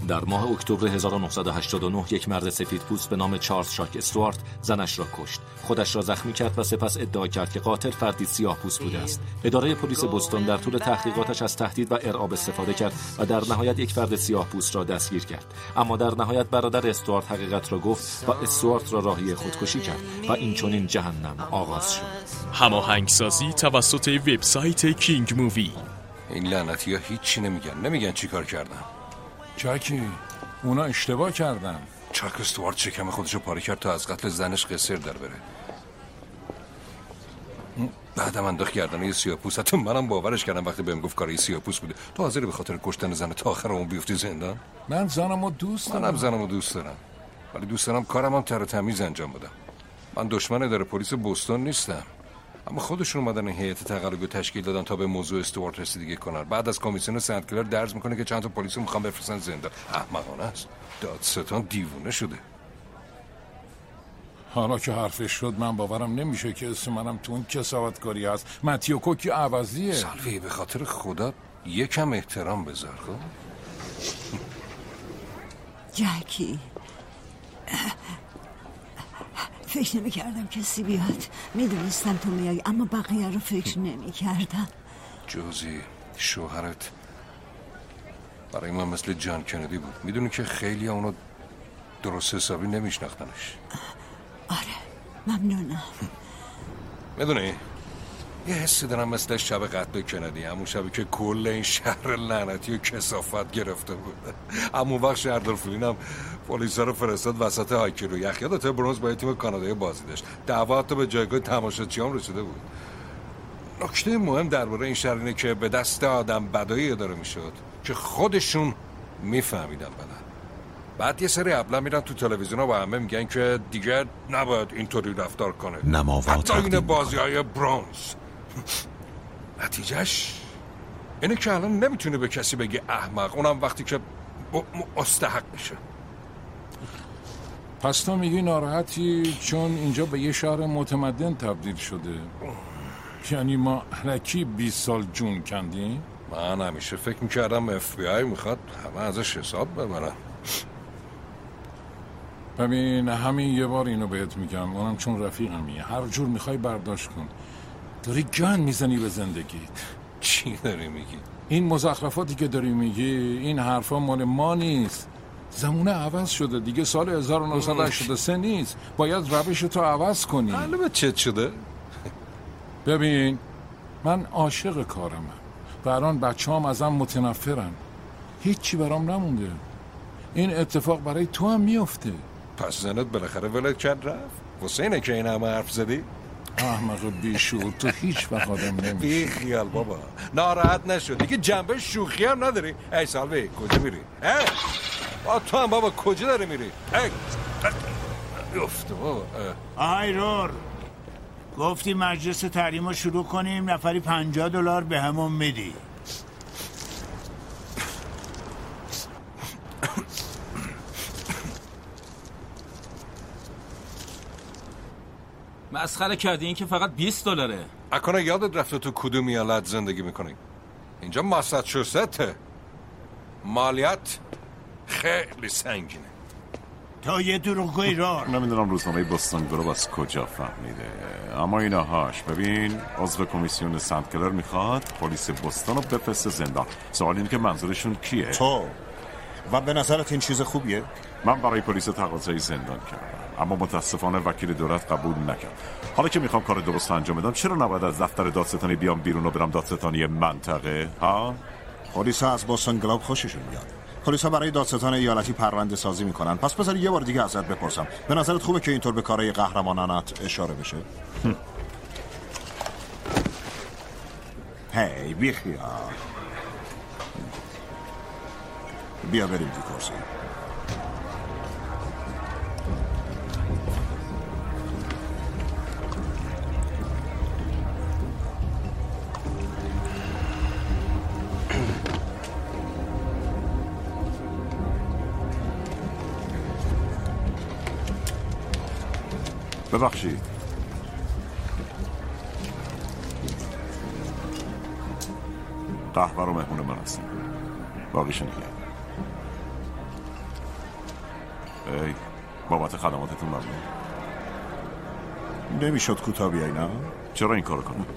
در ماه اکتبر 1989 یک مرد سفیدپوست به نام چارلز شاک استوارت زنش را کشت، خودش را زخمی کرد و سپس ادعا کرد که قاتل فردی سیاه‌پوست بوده است. اداره پلیس بوستون در طول تحقیقاتش از تهدید و ارعاب استفاده کرد و در نهایت یک فرد سیاه‌پوست را دستگیر کرد. اما در نهایت برادر استوارت حقیقت را گفت و استوارت را راهی خودکشی کرد و این چنین جهنم آغاز شد. هماهنگسازی توسط وبسایت کینگ مووی. این لعنتی‌ها هیچی نمیگن چی کار کردن. جاکی اونا اشتباه کردن. چاک استوارت شکم خودشو پاره کرد تا از قتل زنش قصر در بره. بعدم انداخت گردن یه سیاه‌پوست. حتی منم باورش کردم وقتی بهم گفت کار سیاه‌پوست بوده. تو حاضری به خاطر کشتن زن تا آخر اون بیفتی زندان؟ من زنمو دوست دارم. منم زنمو دوست دارم. ولی دوست دارم کارمم تر و تمیز انجام بدم. من دشمن اداره پلیس بوستون نیستم. اما خودشون اومدن این هیئت تقلبی تشکیل دادن تا به موضوع استوارت رسیدگی کنن. بعد از کمیسیون سنت کلر درز میکنه که چند تا پلیس رو میخوان بفرستن زندان. احمقانه است. دادستان دیوونه شده. حالا که حرفش شد من باورم نمیشه که اسم منم تو اون کساوتکاری هست. متیو کوکی عوضیه. سالوی به خاطر خدا یکم احترام بذار. خب جکی فکر نمی کردم کسی بیاد. میدونستم تو میای اما بقیه رو فکر نمی کردم. جوزی شوهرت برای من مثل جان کندی بود. میدونی که خیلی اونو درست حسابی نمیشناختنش. آره ممنونم. میدونی یه حسی دارم مثل شب قتل کندی، همون شبی که کل این شهر لعنتی و کثافت گرفته بود. همون وقت شهردارفلین هم پلیسا رو فرستاد وسط هایکی رو یخ. یادته برونز با تیم کانادایی بازی داشت. دعوا حتی به جایگاه تماشاچیام رسیده بود. نکته مهم درباره این شهر اینه که به دست آدم بدایی اداره میشد که خودشون میفهمیدن بدن. بعد یه سری ابله میرن تو تلویزیون و همه میگن که دیگه نباید اینطوری رفتار کنه. نماوات حتی این بازی‌های برونز. نتیجهش اینه که الان نمیتونه به کسی بگه احمق، اونم وقتی که مستحق میشه. پس تو میگی ناراحتی چون اینجا به یه شهر متمدن تبدیل شده؟ یعنی ما هرکی 20 سال جون کندیم؟ من همیشه فکر میکردم FBI میخواد همه ازش حساب ببرن. ببین همین یه بار اینو بهت میگم، اونم چون رفیقمی، هر جور میخوای برداشت کن. داری گن میزنی به زندگیت. چی داری میگی؟ این مزخرفاتی که داری میگی این حرفا مال ما نیست. زمونه عوض شده دیگه. سال 1983 نیست. باید روشتو عوض کنی. معلومه چت شده؟ ببین من عاشق کارمم و الان بچه‌ام ازم متنفرن. هیچی برام نمونده. این اتفاق برای تو هم میفته. پس زنت بالاخره ولت کرد رفت؟ واسه اینه که این همه حرف زدی؟ احمق بیشور، تو هیچ وقت آدم نمیشی. بی خیال بابا، ناراحت نشد دیگه. جنبه شوخی هم نداری. ای سالوی کجا میری؟ تو هم بابا کجا داری میری؟ افته بابا. آیرور گفتی مجلس تحریم رو شروع کنیم، نفری $50 به همون میدی. مسخره کردی، این که فقط $20. اکنه یادت رفته تو کدوم ایالت زندگی میکنی؟ اینجا ماساچوسته. مالیات خیلی سنگینه. تو یه دروغگوی رار. نمیدونم روزنامه بوستون گروب از کجا فهمیده، اما اینا هاش. ببین عضو کمیسیون سنت کلر میخواد پلیس بوستون رو بفرسته زندان. سوال اینه که منظورشون کیه؟ تو. و به نظرت این چیز خوبیه؟ من برای پلیس تقاضای زندان کردم اما متاسفانه وکیل دولت قبول نکرد. حالا که میخوام کار درست انجام بدم چرا نباید از دفتر دادستانی بیام بیرون و برم دادستانی منطقه؟ ها؟ پلیس از بوستون گلوب خوششون میاد. پلیس ها برای دادستان ایالتی پرونده سازی میکنن. پس بذار یه بار دیگه ازت بپرسم، به نظرت خوبه که اینطور به کارهای قهرمانانت اشاره بشه؟ هی بیخیال. بیا بریم تو کرسی. ببخشید قهوه رو مهمون من هستم، باقیش نگه. ای بابت خدماتتون ممنون. نمیشد کوتاه بیایی نه؟ چرا این کارو کنم؟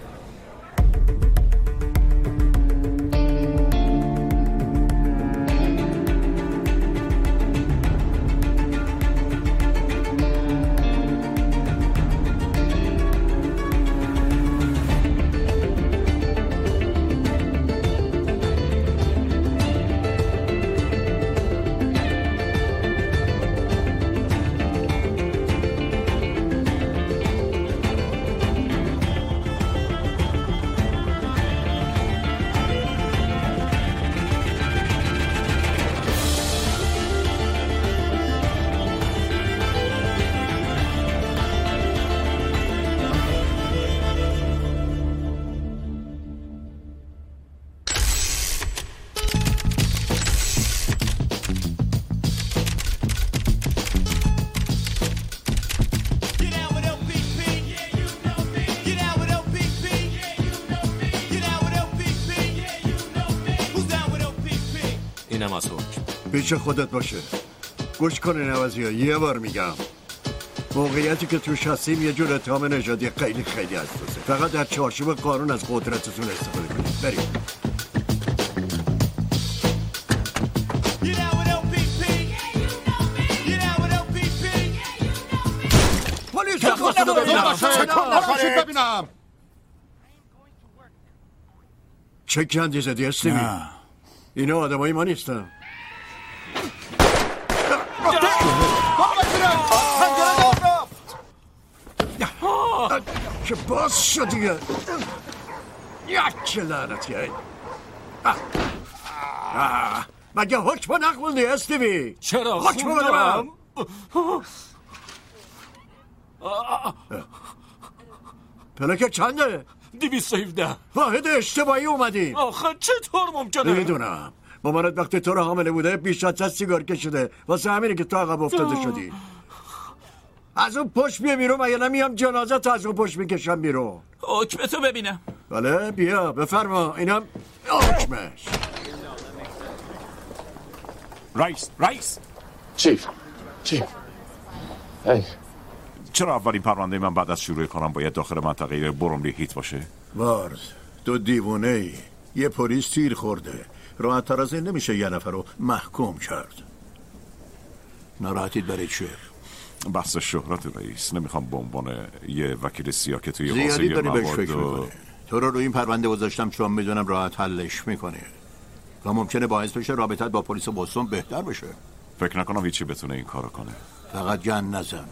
اینم از حکم. پیش خودت باشه. گوش کنین عوضی ها، یه بار میگم موقعیتی که توش هستیم یه جور اتهام نژادی خیلی حساسه. فقط در چارچوب قانون از قدرتتون استفاده کنید. بریم. پلیس ببینم. چه گندی زدی استیوی؟ اینا آدمای ما نیستن. که باز شد دیگه. یک لعنتی هایی. مگه حکم نخوندی استیوی؟ چرا حکم بدم؟ پلکه چنده؟ 217. واحد اشتباهی اومدی. آخه چطور ممکنه؟ میدونم مامانت وقتی تو رو حامله بوده بیش از 100 سیگار کشیده، واسه همینه که تو عقب افتاده شدی. از اون پشت بیا بیرون، مگه نمیام جنازه تو از اون پشت میکشم بیرون. حکمتو ببینم. بله بیا بفرما، اینم حکمش. رئیس چیف هی چرا اولین پرونده من بعد از شروع کارم باید داخل منطقه بروملی هیت باشه؟ وارد تو دیوونه ای. یه پلیس تیر خورده، راحت تر از این نمیشه یه نفر رو محکوم کرد. ناراحتید برای چیه؟ بحث شهرت رئیس. نمیخوام به عنوان یه وکیل سیاه که توی زیادی داری بهش فکر مواد میکنی. تو رو این پرونده گذاشتم چون میدونم راحت حلش میکنی و ممکنه باعث بشه رابطت با پلیس بوستون بهتر بشه. فکر نکنم هیچی بتونه این کارو کنه. فقط گند نزن.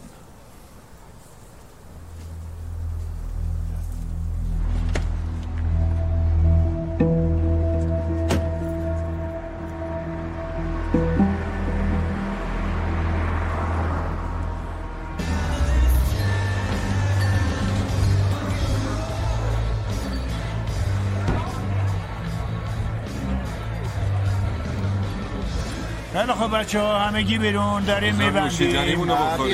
خیلی خب بچه ها همگی بیرون داریم میبندیم.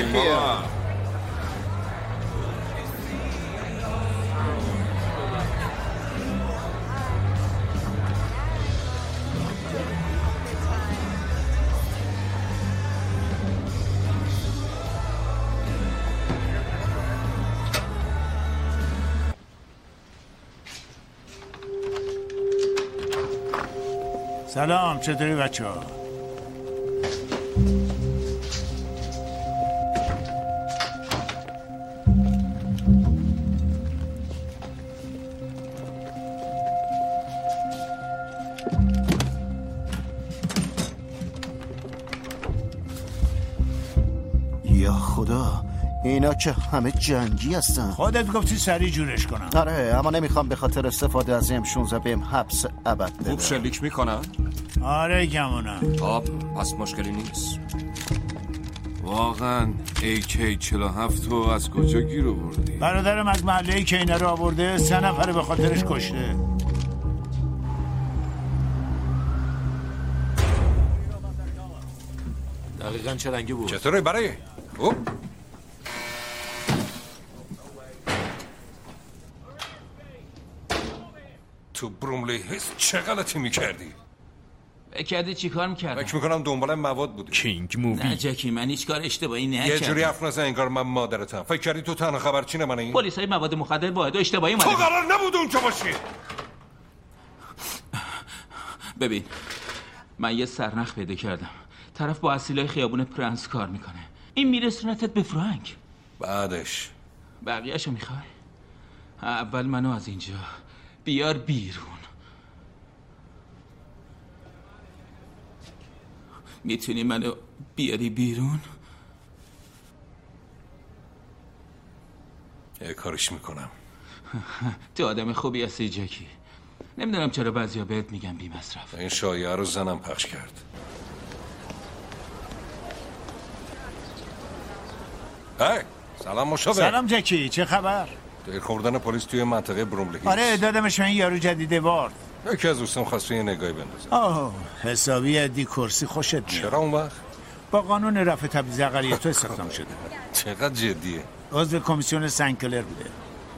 سلام، چطوری بچه ها؟ یا خدا، اینا که همه جنگی هستن. خودت گفتی سریع جورش کنم. آره، اما نمیخوام به خاطر استفاده از M16 بهم حبس ابد بده. خوب شلیک میکنن؟ آره گمونم. خب پس مشکلی نیست. واقعا AK-47 رو از کجا گیر آوردی؟ برادرم از محله که اینا رو آورده، 3 نفر به خاطرش کشته. دقیقاً چه رنگی بود؟ چطوره برای؟ تو بروملی هست چه غلطی میکردی؟ فکر کردی چی کار میکردم؟ فکر میکنم دنبال مواد بودی. کینگ مووی. نه جکی، من هیچ کار اشتباهی نکردم. یه جوری حرف نزن انگار من مادرتم. فکر کردی تو تنها خبرچین من این؟ پلیسای مواد مخدر واحد و اشتباهی تو قرار نبود اونجا باشی. ببین، من یه سرنخ پیدا کردم. طرف با اصیلای خیابون پرنس کار میکنه. این میرسونتت به فرانک. بعدش بقیه‌شو میخوای؟ اول منو از اینجا بیار بیرون. میتونی منو بیاری بیرون؟ یه کارش میکنم. تو آدم خوبی هستی جکی. نمیدونم چرا بعضیا بهت میگن بی مصرف. این شایعه رو زنم پخش کرد. هی سلام مشاور. سلام جکی، چه خبر؟ دیر خوردن پلیس توی منطقه بروملی. آره دادمش این یارو جدیده وارد. یکی از دوستان خواسته یه نگاهی بندازه. آه حسابی ادی کرسی خوشت میاد. چرا اون وقت؟ با قانون رفع تبعیض اقلیت تو استخدام شده. چقدر جدیه؟ عضو کمیسیون سنکلر بوده.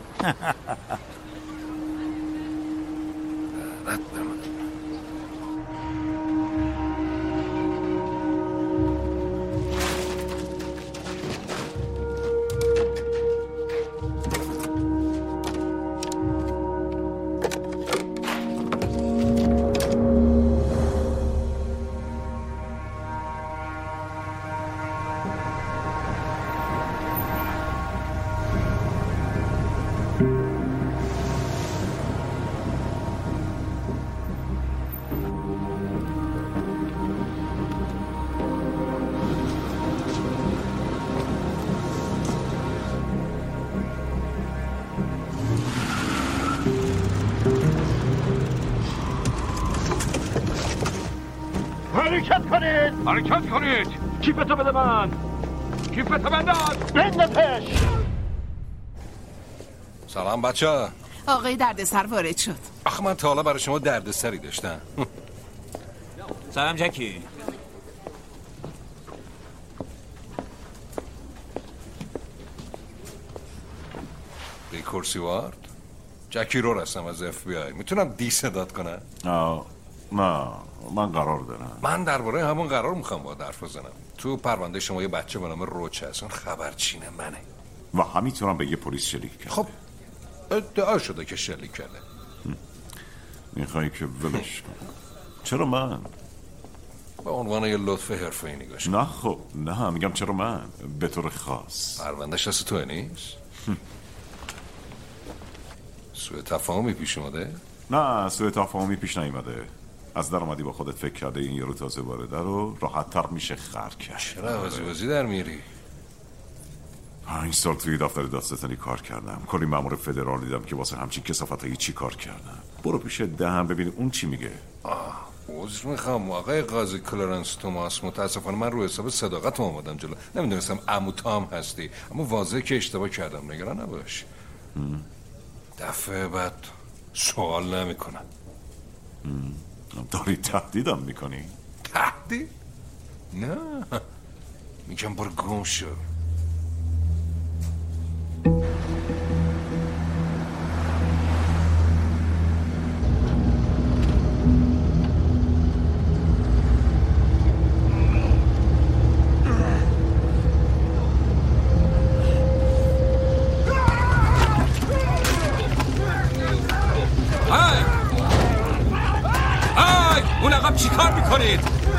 حرکت کنید. کیفتو بده من. کیفتو بنداز. بندازش. سلام بچه. آقای دردسر وارد شد. آخه من تا حالا برای شما دردسری داشتم. سلام جکی. دی کرسی وارد. جکی رو رسم از FBI. میتونم دی صدات کنم؟ نه من قرار دارم. من درباره همون قرار میخوام با حرف بزنم. تو پرونده شما یه بچه به نام روچ هست. اون خبرچین منه و همیتونم به یه پلیس شلیک کرده. خب ادعا شده که شلیک کرده. میخوایی که ولش کنم؟ چرا من؟ به عنوان یه لطف حرفه‌ای نگاش. نه خب نه میگم چرا من به طور خاص. پروندهش دست توه نیست؟ سوء تفاهمی پیش اومده؟ نه سوء تفاهمی پیش نیومده. از در اومدی با خودت فکر کرده این یارو تازه وارده رو راحت تر میشه خر کرد. چرا عوضی در میری؟ 5 سال توی دفتر دادستانی کار کردم. کلی مأمور فدرال دیدم که واسه همچین کثافتایی چی کار کردن. برو پیش دهم ببین اون چی میگه. عذر میخوام آقای قاضی کلارنس توماس، متاسفانه من رو حساب صداقت اومدم جلو. نمیدونستم عمو تام هستی، اما واضحه که اشتباه کردم. نگران نباش. دفعه بعد سوال نمیکنم. داری تهدیدم میکنی؟ تهدید؟ نه میگم برو گم شو. اون عقب چی کار میکنید؟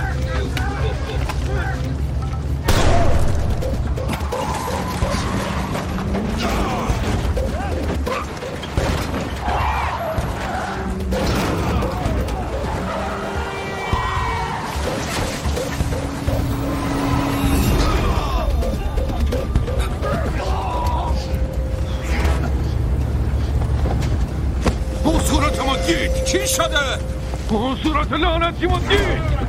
اون صورتمو دید چی شده؟ اون صورت لعنتیمو دید.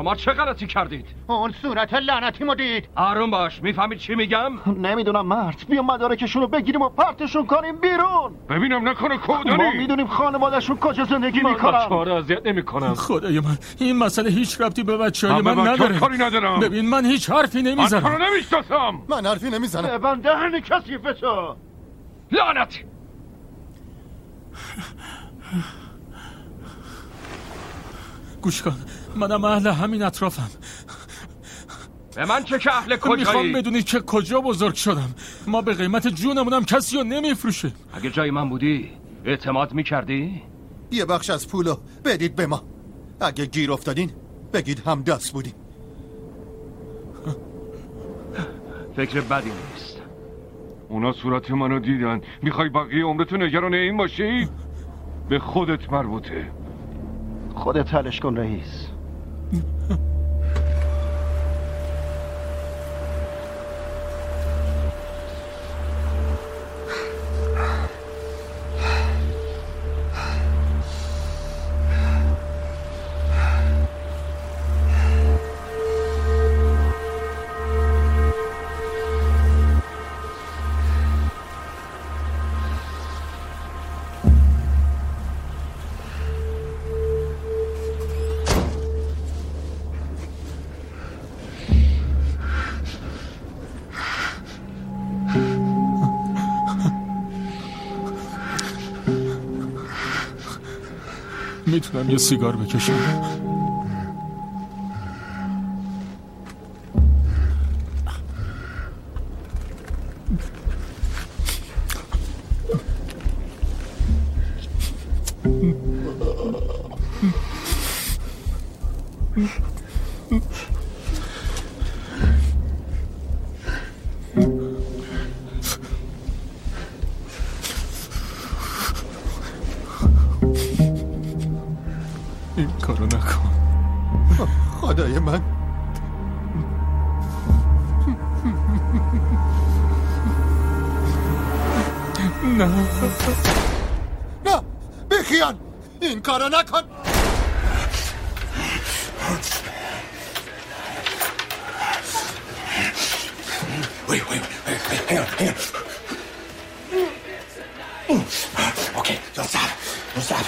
شما چه غلطی کردید؟ اون صورت لعنتیمو دید. آروم باش، میفهمید چی میگم؟ نمیدونم مرد، بیا مدارکشون رو بگیریم و پرتشون کنیم بیرون. ببینم نکنه کودانی. ما میدونیم خانواده‌شون کجا زندگی میکنن. من بچه‌ها رو اذیت نمیکنم. خدای من این مسئله هیچ ربطی به بچه‌های من نداره. کاری ندارم. ببین من هیچ حرفی نمیزنم. من تو رو نمیشناسم. من حرفی نمیزنم. ببند دهن کثیفتو. لعنت. گوش کن، منم اهل همین اطرافم. به من چه که اهل کجایی؟ میخوام بدونی که کجا بزرگ شدم. ما به قیمت جونمونم کسی رو نمیفروشه. اگه جای من بودی اعتماد میکردی؟ یه بخش از پولو بدید به ما. اگه گیر افتادین بگید هم دست بودیم. فکر بدی نیست. اونا صورت منو دیدن. میخوای بقیه عمرتو نگران این باشی؟ به خودت مربوطه. خودت حلش کن رئیس. میتونم یه سیگار بکشم؟ این کارو نکن. خدای من. نه نه بخیان، این کارو نکن. Wait, hang on. Okay, don't stop.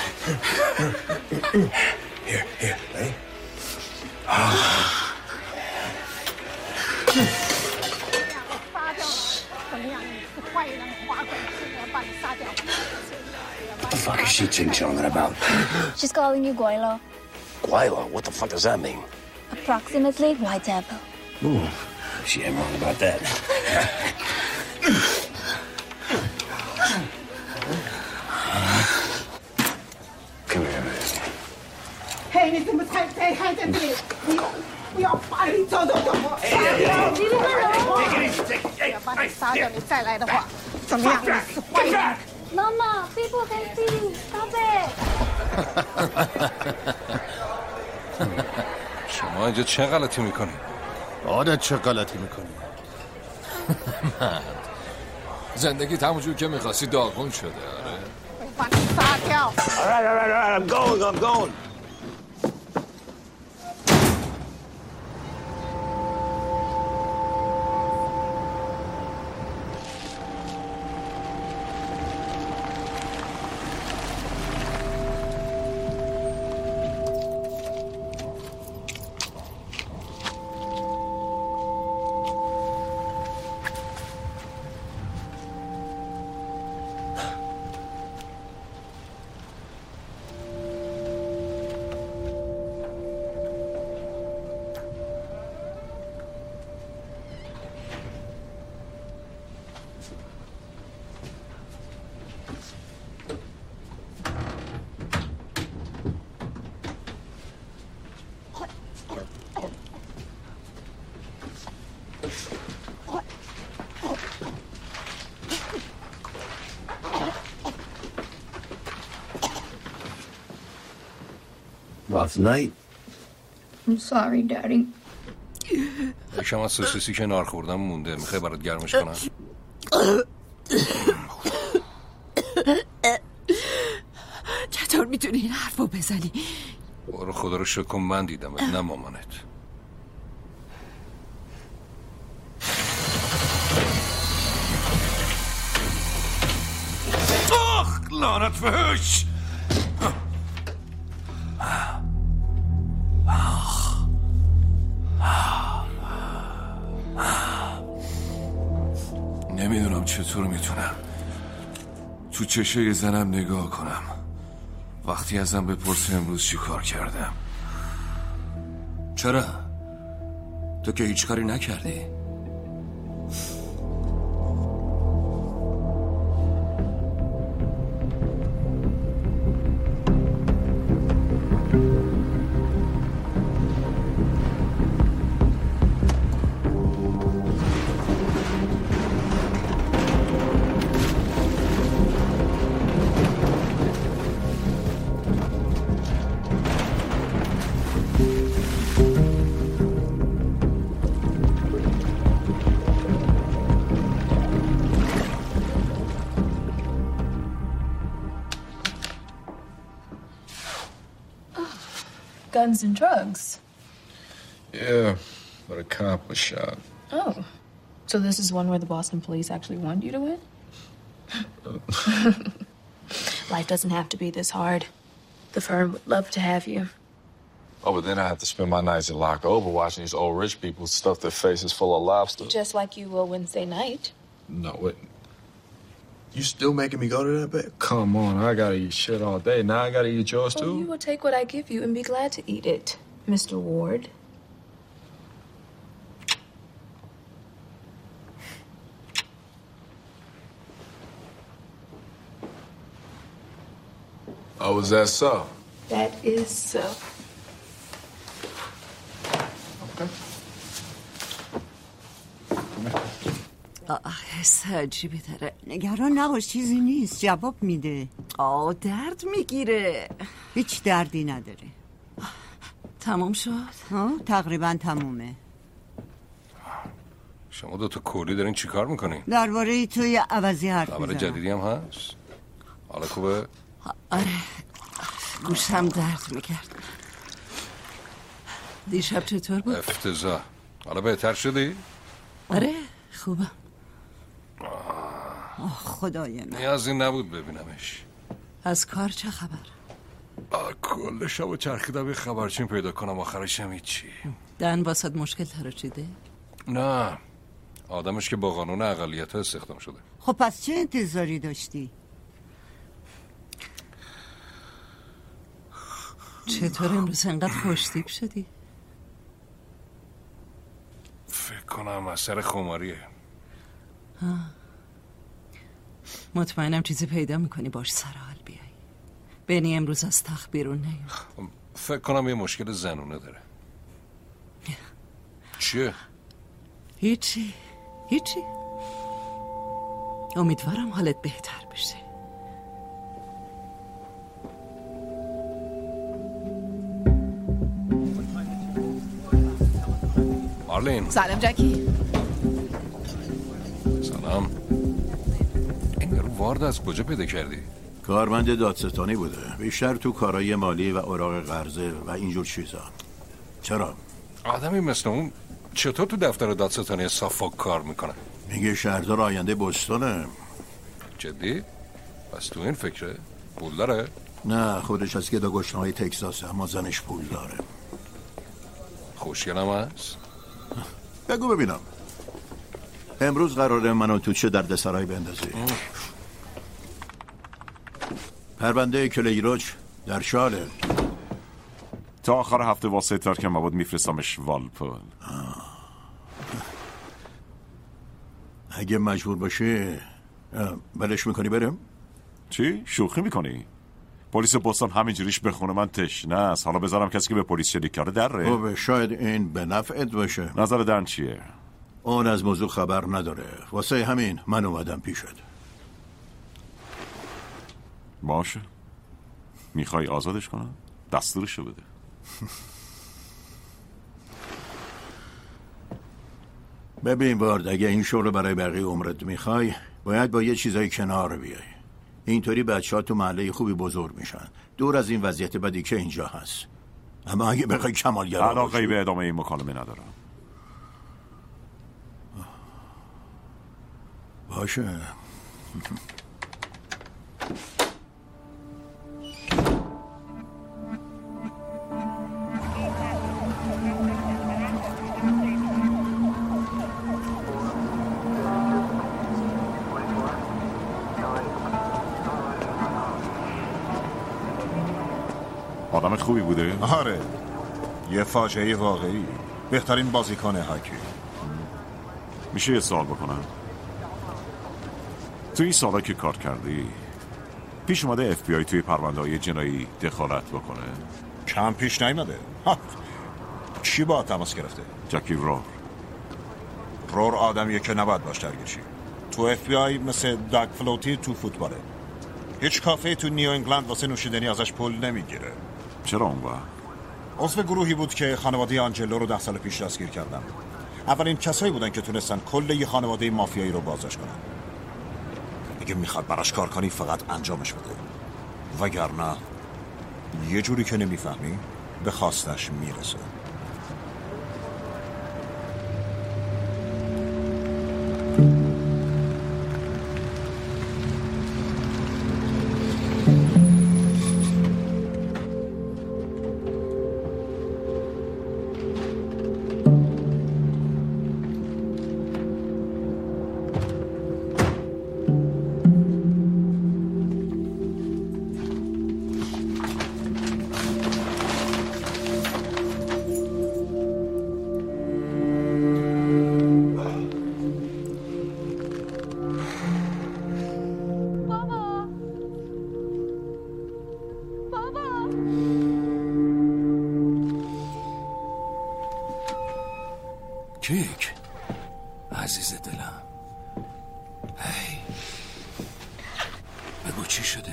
Here, ready? 杀掉怎么样？你是坏人，花鬼，我要把你杀掉。 What the fuck is she ching-chonging about? She's calling you Guaylo. Guaylo? What the fuck does that mean? Approximately White Devil. Ooh, she ain't wrong about that. Come here, man. 嘿，你怎么才还在这里？你不要把你走！杀掉！你这个人！我要把你杀掉！你再来的话，怎么样？你是坏人！ Mama, people can see you. Stop it. شما اینجا چه غلطی میکنی؟ عادت چه غلطی میکنی؟ زندگی همونجور که میخواستی داغون شده. آره. 把你杀掉！ All right, I'm going. Rough night. I'm sorry, Daddy. یکم از سوسیسی که نار خوردم مونده. میخوای برات گرمش کنم؟ چطور میتونی این حرفو بزنی؟ برو خدا رو شکر کن من دیدمت نه مامانت. لعنت فحش. نمیدونم چطور میتونم تو چشه یه زنم نگاه کنم وقتی ازم بپرسه امروز چی کار کردم. چرا؟ تو که هیچ کاری نکردی. Guns and drugs. Yeah, but a cop was shot. Oh, so this is one where the Boston police actually want you to win? Life doesn't have to be this hard. The firm would love to have you. Oh, but then I have to spend my nights at locked over watching these old rich people stuff their faces full of lobster. Just like you will Wednesday night. No, wait. You still making me go to that bed? Come on, I gotta eat shit all day. Now I gotta eat yours too? You will take what I give you and be glad to eat it, Mr. Ward. Oh, was that so? That is so. Okay. حس عجیبی داره. نگران نباش، چیزی نیست. جواب میده. درد میگیره. هیچ دردی نداره. تموم شد؟ تقریبا تمومه. شما دوتا کولی دارین چی کار میکنین؟ درباره توی عوضی حرف خبر میزنم. جدیدی هم هست؟ حالا خوبه؟ آره، گوشم درد میکرد. دیشب چطور بود؟ افتضاح. حالا بهتر شدی؟ آره، خوبه. خدای من، نیازی نبود ببینمش. از کار چه خبر؟ کل شب چرخیدم یه خبرچین پیدا کنم، آخرش هم هیچی. دن واسد مشکل تراشیده؟ نه، آدمش که با قانون اقلیت ها استخدام شده. خب پس چه انتظاری داشتی؟ چطور امروز انقدر خوشتیپ شدی؟ فکر کنم اثر خماریه. مطمئنم چیزی پیدا میکنی باش سر حال بیای. بنی امروز از تخت بیرون نیاد. فکر کنم یه مشکل زنونه داره. چیه؟ هیچی. امیدوارم حالت بهتر بشه. مارلین. سلام جکی. سلام. این رو وارد از کجا پیدا کردی؟ کارمند دادستانی بوده، بیشتر تو کارهای مالی و اوراق قرضه و اینجور چیزا. چرا؟ آدمی مثل اون چطور تو دفتر دادستانی سافوک کار میکنه؟ میگه شهردار آینده بوستونه. جدی؟ پس تو این فکره؟ پول داره؟ نه، خودش از گدا گشنهای تکساسه، اما زنش پول داره. خوشگلم هست؟ بگو ببینم امروز قراره منو تو چه دردسرایی بندازی؟ پرونده کلیروچ در شاله. تا آخر هفته واسه ترک مواد میفرستمش والپول. اگه مجبور باشه بلش میکنی برم؟ چی؟ شوخی میکنی؟ پلیس بوستون همینجوریش بخونه من تشنه است. حالا بذارم کسی که به پلیس شلیک کرده دره؟ خب شاید این به نفعت باشه. نظر دن چیه؟ اون از موضوع خبر نداره، واسه همین من اومدم پیشت. باشه، میخوای آزادش کنم؟ دستورشو بده. ببین وارد، اگه این شغل رو برای بقیه عمرت میخوای باید با یه چیزای کنار بیای. اینطوری بچه‌ها تو محله خوبی بزرگ میشن، دور از این وضعیت بدی که اینجا هست. اما اگه بخوای کمالگرا باشی، علاقه‌ای به ادامه این مکالمه ندارم. باشه. آدم خوبی بوده؟ آره، یه فاجعه واقعی. بهترین بازیکن هاکی. میشه یه سوال بکنم؟ تو این سالا که کار کردی پیش اومده FBI توی پرونده‌های جنایی دخالت بکنه؟ کم پیش نیومده. کی با تماس گرفته؟ جکی رور. رور آدمیه که نباید باش درگیر شی. تو FBI مثل داگ فلوتی تو فوتباله. هیچ کافه تو نیو انگلند واسه نوشیدنی ازش پول نمیگیره. چرا اون وقت؟ عضو گروهی بود که خانواده آنجلو رو 10 سال پیش دستگیر کردن. اولین کسایی بودن که تونستن کل یه خانواده مافیایی رو بازداشت کنن. اگه میخواد براش کار کنی فقط انجامش بده، وگرنه یه جوری که نمیفهمی به خواستش میرسه. کیک عزیز دلم، هی بگو چی شده؟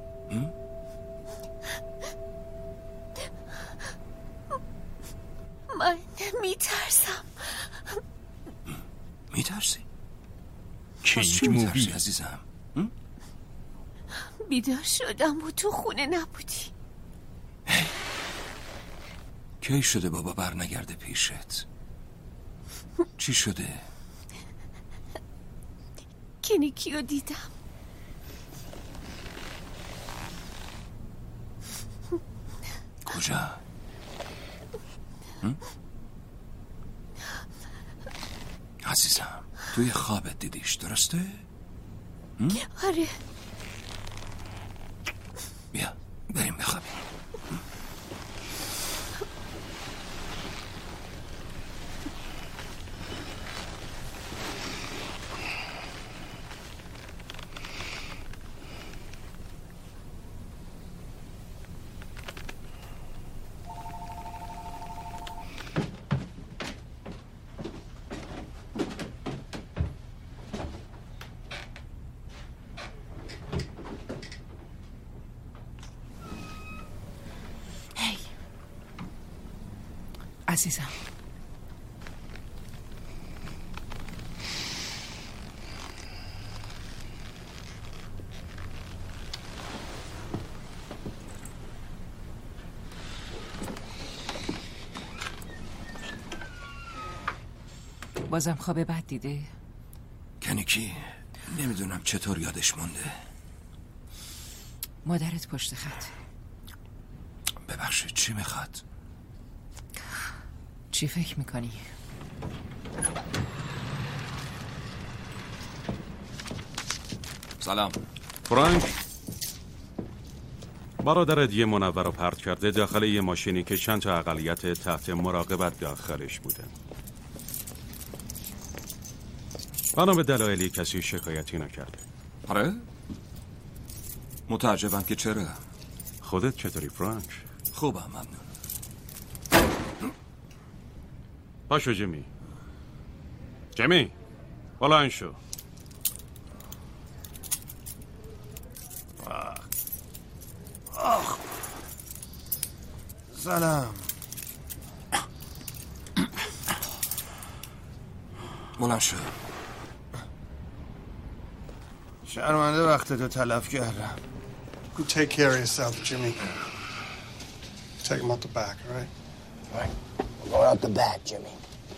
من میترسم. میترسی؟ کینگ مووی عزیزم. بیدار شدم و تو خونه نبودی. کی شده بابا بر نگرده پیشت؟ چی شده؟ کنیکیو دیدم. کجا؟ عزیزم توی خوابت دیدیش، درسته؟ آره. بیا بریم بخوابیم. عزیزم بازم خواب بد دیده؟ کنیکی نمیدونم چطور یادش مونده. مادرت پشت خط. ببخشید چی میخواد؟ چی فکر میکنی؟ سلام فرانک، برادرت یه منور رو پرت کرده داخل یه ماشینی که چند تا اقلیت تحت مراقبت داخلش بودن. بنا به دلایلی کسی شکایتی نکرده. آره؟ متعجبم که چرا. خودت چطوری فرانک؟ خوبم ممنون. پاشو جیمی. جیمی بلند شو. سلام. بلند شو. شرمنده وقتتو تلف کردم. You take care of yourself, Jimmy. Take him out the back, all right? All right. We're going out the back, Jimmy.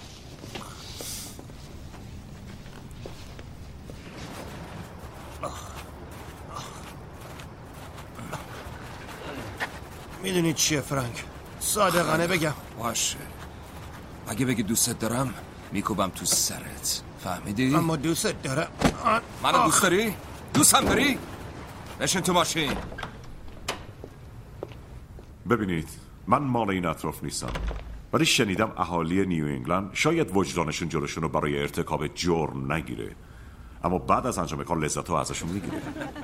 میدونی چیه فرانک؟ صادقانه بگم. باشه. اگه بگی دوستت دارم میکوبم تو سرت. فهمیدی؟ اما دوستت دارم. منو دوست داری؟ دوستم داری؟ بشین تو ماشین. ببینید من مال این اطراف نیستم، ولی شنیدم اهالی نیو انگلند شاید وجدانشون جلوشون رو برای ارتکاب جرم نگیره، اما بعد از انجام کار لذت رو ازشون میگیره.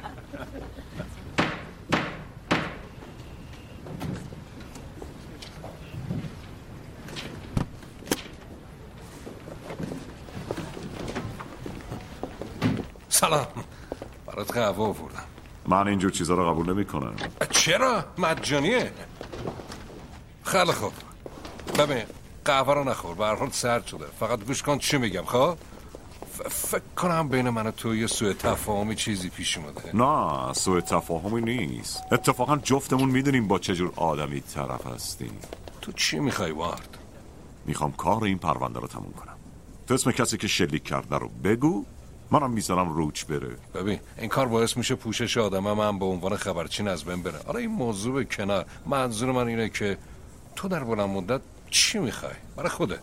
سلام، برات قهوه آوردم. من اینجور چیزا رو قبول نمی کنم. چرا؟ مجانیه. خیلی خوب، ببین قهوه رو نخور، به هر حال سرد شده. فقط گوش کن چی میگم. خب فکر کنم بین من و تو یه سوء تفاهمی چیزی پیش اومده. نه سوء تفاهمی نیست، اتفاقا جفتمون میدونیم با چجور آدمی طرف هستیم. تو چی میخوای وارد؟ میخوام کار این پرونده رو تموم کنم. تو اسم کسی که شلیک کرده رو بگو، منم میذارم روچ بره. ببین این کار باعث میشه پوشش آدمه من به عنوان خبرچین از بین بره. آره این موضوع به کنار، منظور من اینه که تو در بلند مدت چی میخوای برای خودت؟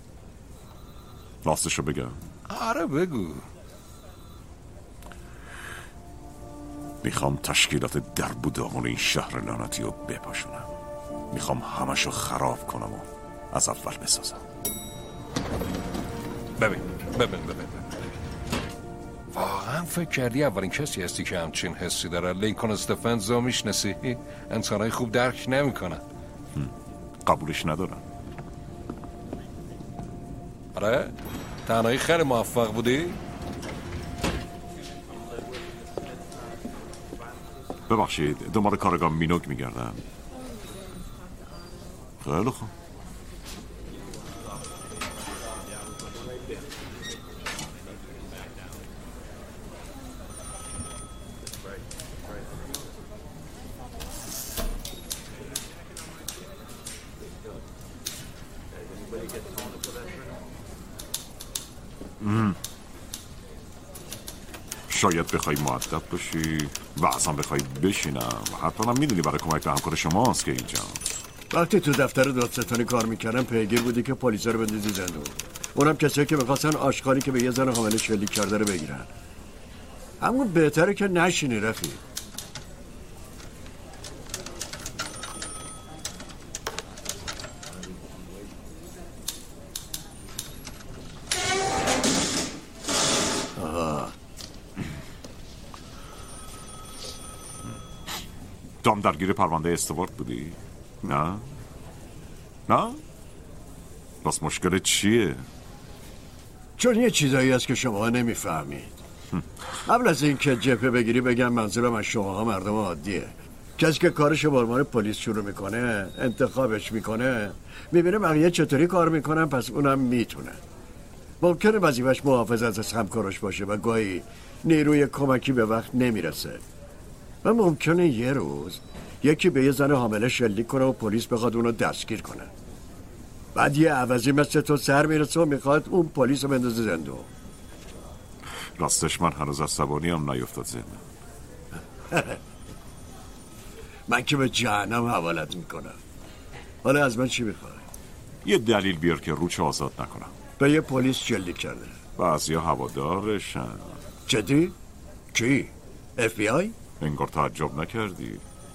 راستشو بگم؟ آره بگو. میخوام تشکیلات درب و داغون این شهر لعنتی رو بپاشونم. میخوام همشو خراب کنم و از اول بسازم. ببین واقعا فکر کردی اولین کسی هستی که همچین حسی داره؟ لینکن استفنز رو میشناسی؟ انسانهای خوب درک نمیکنن. قبولش ندارم. آره؟ تنهایی خیلی موفق بودی؟ ببخشید دنبال کارگاه مینوگ میگردم. خیلی خوب. شاید بخوای مؤدب باشی و اصلا بخوای بشینم و حتی هم میدونی برای کمک به همکار شماست که اینجا. وقتی تو دفتر دادستانی کار میکردم پیگیر بودی که پلیسا رو بندازی زندون. اونم کسایی که میخواستن آشغالی که به یه زن حامله شلیک کرده رو بگیرن. اما بهتره که نشینی رفیق. دام درگیر پرونده استوارت بودی؟ نه؟ بس مشکل چیه؟ چون یه چیزایی هست که شما نمیفهمید. قبل از این که جبهه بگیری بگم منظورم از شماها مردم عادیه. کسی که کارشو با عنوان پلیس شروع میکنه، انتخابش میکنه، میبینه بقیه چطوری کار میکنن، پس اونم میتونه. ممکنه وظیفش محافظت از همکارش باشه و گاهی نیروی کمکی به وقت نمیرسه و ممکنه یه روز یکی به یه زن حامله شلیک کنه و پلیس بخواد اونو دستگیر کنه. بعد یه عوضی مثل تو سر میرسه و میخواد اون پلیس رو بندازه زندون. راستش من هنوز عصبانی هم نیفتاد ذهنم. من که به جهنم حوالت میکنم. حالا از من چی میخوای؟ یه دلیل بیار که روچ آزاد نکنم. به یه پلیس شلیک کرده. بعضیا هوادارشن. جدی؟ کی؟ FBI؟ انگار تعجب نکردی.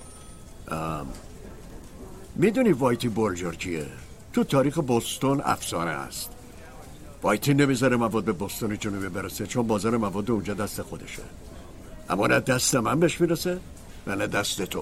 میدونی وایتی بولجر کیه؟ تو تاریخ بوستون افسانه است. وایتی نمیذاره مواد به بوستون جنوبی برسه چون بازار مواد اونجا دست خودشه. اما نه دست من بهش میرسه نه دست تو.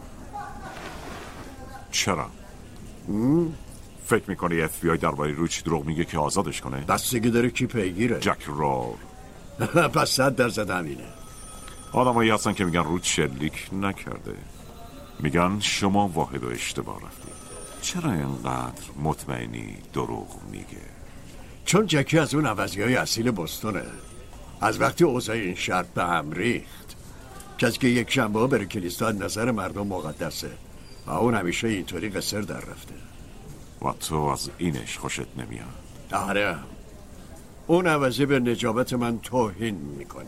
چرا؟ فکر میکنی FBI درباره روچ دروغ میگه که آزادش کنه؟ بستگی داره کی پیگیره. جک رور. پس 100% همینه. آدمایی هستن که میگن روچ شلیک نکرده. میگن شما واحد و اشتباه رفتی. چرا اینقدر مطمئنی دروغ میگه؟ چون جکی از اون عوضی‌های اصیل بوستونه. از وقتی اوضاع این شهر به هم ریخت، کسی که یک شنبه بره کلیسا نظر مردم مقدسه و اون همیشه اینطوری قصر در رفته. و تو از اینش خوشت نمیاد؟ آره، اون عوضی به نجابت من توهین میکنه.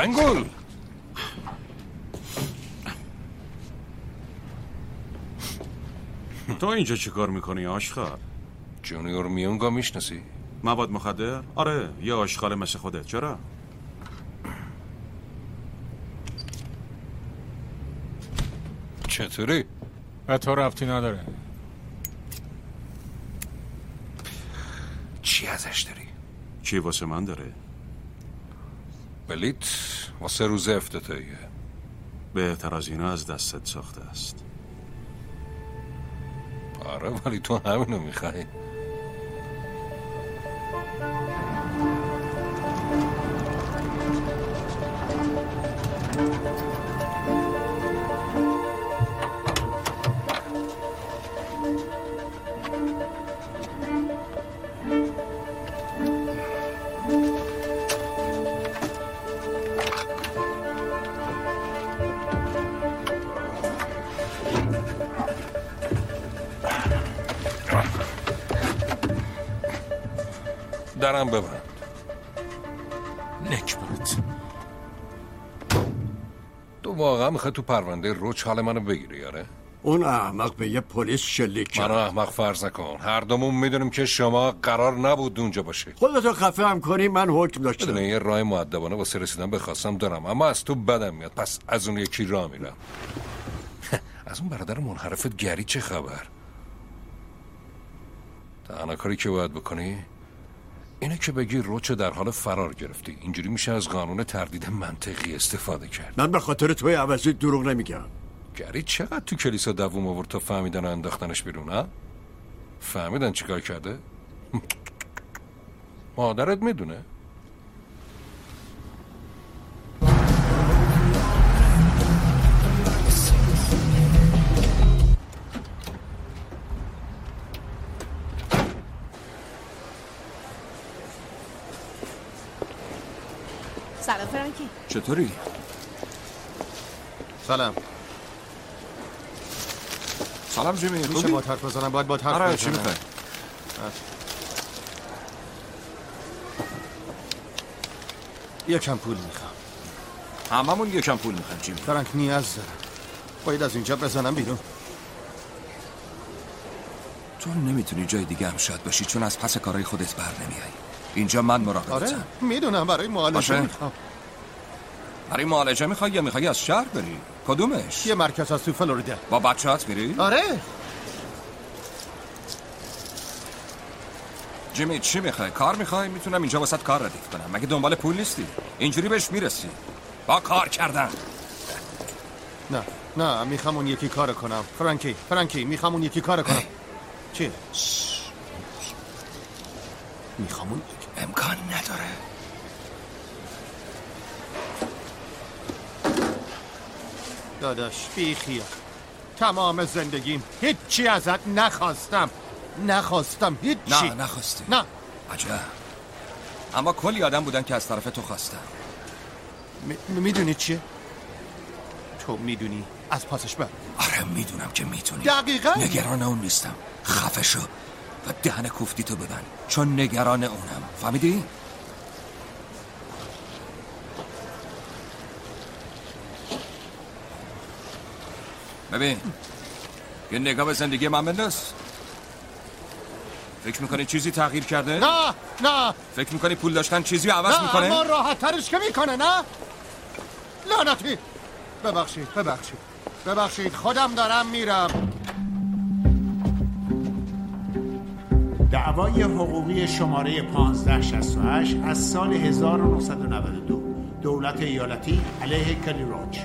منگول تو اینجا چی کار میکنی آشخال؟ جونیور میونگا میشناسی؟ مواد مخدر؟ آره یه آشخال مثل خودت. چرا؟ چطوری؟ به تو ربطی نداره. چی ازش داری؟ چی واسه من داره؟ بلیت واسه روز افتتاحیه. بهتر از اینا از دستت ساخته است. آره ولی تو همینو میخوای. درم ببند. نکبت. تو واقعا میخوای تو پرونده روچ حال منو بگیری یاره؟ اون احمق به یه پلیس شلیک کرد. منو احمق فرض نکن. هر دومون میدونیم که شما قرار نبود اونجا باشه. خودتو خفه هم کنی من حکم داشتم. بدون یه راه مؤدبانه واسه رسیدن به خواستم دارم، اما از تو بدم میاد. پس از اون یکی راه میرم. از اون برادر منحرفت گری چه خبر؟ تنها کاری که باید بکنی اینه که بگی روچ در حال فرار گرفتی. اینجوری میشه از قانون تردید منطقی استفاده کرد. من به خاطر توی عوضی دروغ نمیگم. گری چقدر تو کلیسا دووم آورد تا فهمیدن و انداختنش بیرون؟ ها؟ فهمیدن چیکار کرده؟ مادرت میدونه؟ سلام فرانکی. چطوری؟ سلام. سلام جیمی. میشه با حرف بزنم؟ باید با حرف بزنم. آره چی میخوای؟ یکم پول میخوام. هممون یکم پول میخوایم جیمی. فرانک نیاز دارم. باید از اینجا بزنم بیرون. تو نمیتونی جای دیگه هم شاید باشی چون از پس کارهای خودت بر نمیای. اینجا من مراقبتم. آره میدونم برای معالجه میخوام. برای معالجه میخوای یا میخوای از شهر بری؟ کدومش؟ یه مرکز از تو فلوریدا. با بچه‌هات میری؟ آره. جیمی چی میخوای؟ کار میخوای؟ میتونم اینجا واسط کار ردیف کنم. مگه دنبال پول نیستی؟ اینجوری بهش میرسی. با کار کردن. نه میخوام اون یکی کار کنم. فرانکی میخوام اون یکی کار کنم. چی؟ میخوام اون یکی. امکان نداره. داداش بیخیال. تمام زندگیم هیچی ازت نخواستم هیچی. نه نخواستی. نه. عجب. اما کلی آدم بودن که از طرف تو خواستن. میدونی چیه؟ تو میدونی از پاسش بر. آره میدونم که میتونی. دقیقاً. نگران اون نیستم. خفه شو و دهن کوفتی تو ببند چون نگران اونم. فهمیدی؟ ببین یه نگاه به زندگی من بنداز. فکر میکنی چیزی تغییر کرده؟ نه. فکر میکنی پول داشتن چیزی عوض میکنه؟ نه اما راحت ترش که میکنه. نه لعنتی. ببخشید خودم دارم میرم. دعوای حقوقی شماره 1568 از سال 1992 دولت ایالتی علیه کلی روچ.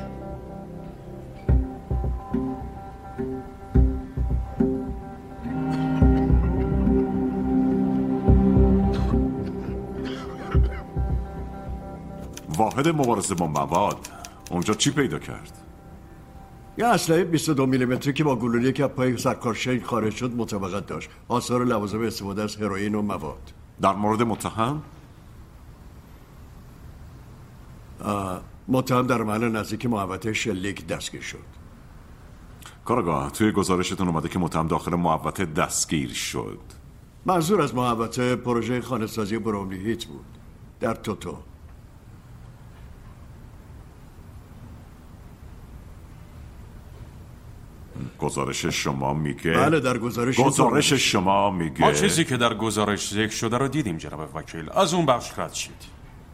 واحد مبارزه با مواد اونجا چی پیدا کرد؟ یه اسلحه 22 میلیمتری که با گلوله که پای سرکار شیخ خارج شد مطابقت داشت. آثار لوازم استفاده از هروئین و مواد. در مورد متهم در محل نزدیک محوطه شلیک دستگیر شد. کارگاه توی گزارشتون اومده که متهم داخل محوطه دستگیر شد. منظور از محوطه پروژه خانه‌سازی براونلی هیت بود در توتو. گزارش شما میگه بله در گزارش شما میگه ما چیزی که در گزارش ذکر شده رو دیدیم جناب وکیل. از اون بخش رد شید.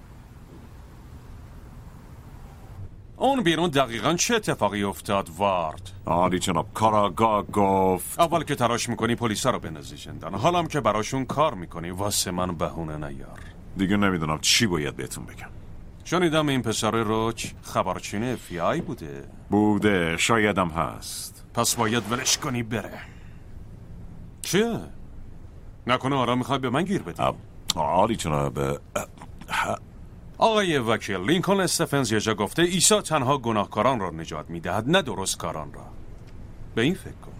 اون بیرون دقیقاً چه اتفاقی افتاد وارد؟ آری جناب، کاراگاه گفت اول که تلاش میکنی پلیسا رو بندازی زندان، حالا هم که براشون کار میکنی واسه من بهونه نیار. دیگه نمیدونم چی باید بهتون بگم. شنیدم این پسر روچ خبرچین FBI بوده، شایدم هست. پس باید ولش کنی بره. چیه؟ نکنه آرام میخوای به من گیر بدی؟ آری جناب. آقای وکیل، لینکلن استفنز یه جا گفته عیسی تنها گناهکاران را نجات میدهد، نه درست کاران را. به این فکر کن.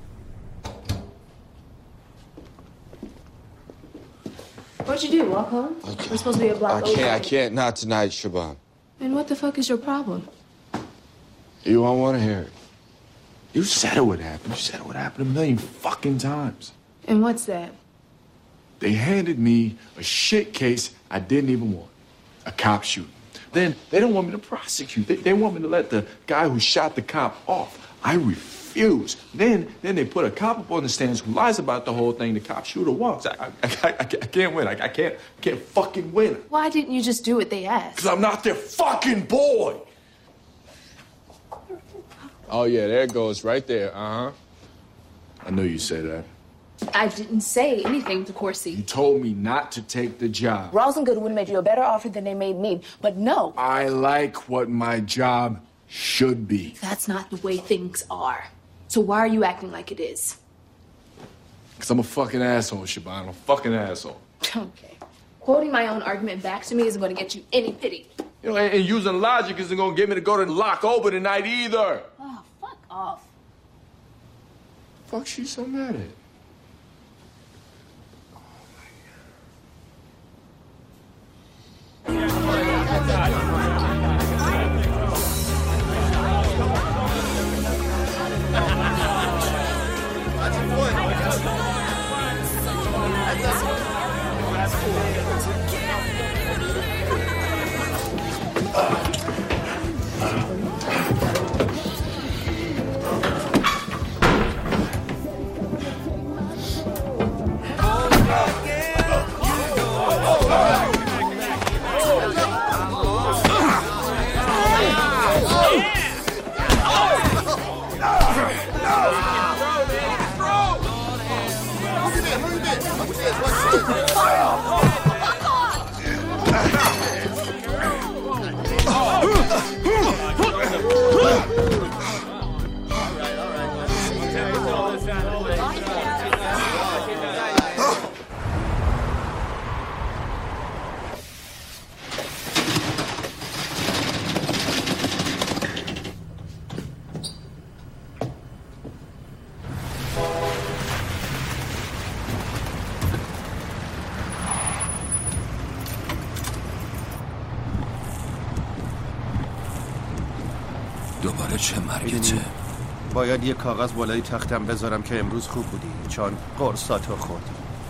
What'd you do, walk home? We're supposed to be a block over. I can't. Not tonight, Siobhan. And what the fuck is your problem? You won't want to hear it. You said it would happen. You said it would happen a million fucking times. And what's that? They handed me a shit case I didn't even want. A cop shooting. Then they don't want me to prosecute. They want me to let the guy who shot the cop off. I refuse. Then they put a cop up on the stands who lies about the whole thing. The cop shooter walks. I can't win. I can't fucking win. Why didn't you just do what they asked? Because I'm not their fucking boy. Oh yeah, there it goes right there. I knew you'd say that. I didn't say anything to Corsi. You told me not to take the job. Rosengood would have made you a better offer than they made me, but no. I like what my job should be. That's not the way things are. So why are you acting like it is? Because I'm a fucking asshole, Siobhan. I'm a fucking asshole. Okay. Quoting my own argument back to me isn't going to get you any pity. You know, and using logic isn't going to get me to go to lock over tonight either. Oh, fuck off. Fuck she's so mad at? دوباره چه مرگته؟ باید یه کاغذ بالای تختم بذارم که امروز خوب بودی، چون قرصاتو خوردی.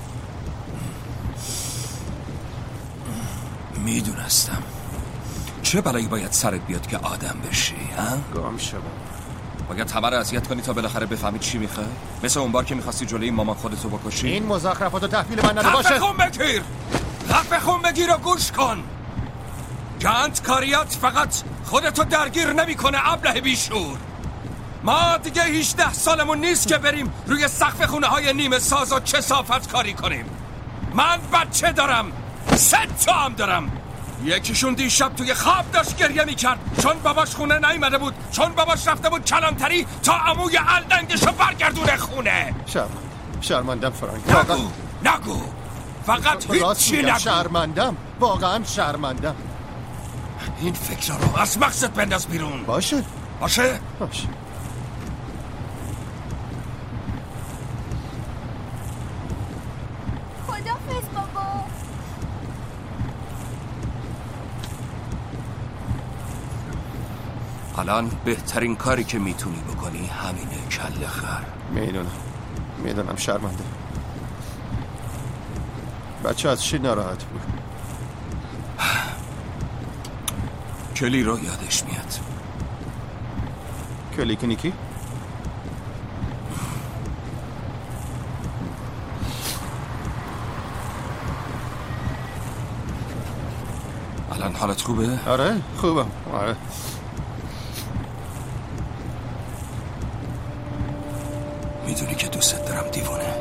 میدونستم. چه بلایی باید سرت بیاد که آدم بشی، ها؟ گام شدم. باید همه رو اذیت کنی تا بالاخره بفهمی چی میخوای؟ مثل اون بار که میخواستی جلوی مامان خودتو بکشی؟ این مزخرفاتو تحویل من نده باشه. حرف خون بگیر! حرف خون بگیر و گوش کن! گند کاریات فقط خودتو درگیر نمیکنه ابله بیشور. ما دیگه 18 سالمون نیست که بریم روی سقف خونه های نیمه ساز و کثافت کاری کنیم. من بچه دارم، 3 تا هم دارم. یکیشون دیشب توی خواب داشت گریه میکرد چون باباش خونه نیومده بود، چون باباش رفته بود کلانتری تا عموی الدنگشو برگردونه خونه. شرمندم فرانک. نگو فقط هیچی نگو. شرمندم، واقعا شرمندم. این فکر رو از مغزت بنداز بیرون. باشه خدافظ بابا. الان بهترین کاری که میتونی بکنی همینه کله خر. میدونم شرمنده. بچه از چی ناراحت بود؟ کلی رو یادش میاد. کلی کنیکی؟ حالت خوبه؟ آره خوبم. آره میدونی که دوست دارم دیوونه.